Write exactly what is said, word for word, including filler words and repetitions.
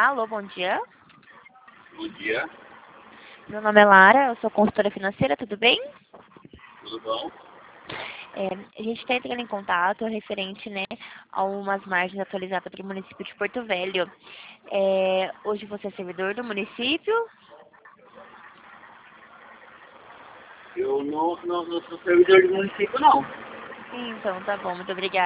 Alô, bom dia. Bom dia, Meu nome é Lara, eu sou consultora financeira, tudo bem? tudo bom? É, a gente está entrando em contato referente, né, a umas margens atualizadas para o município de Porto Velho. É, hoje você é servidor do município? Eu não, não, não sou servidor do município, não. Então, tá bom, muito obrigada.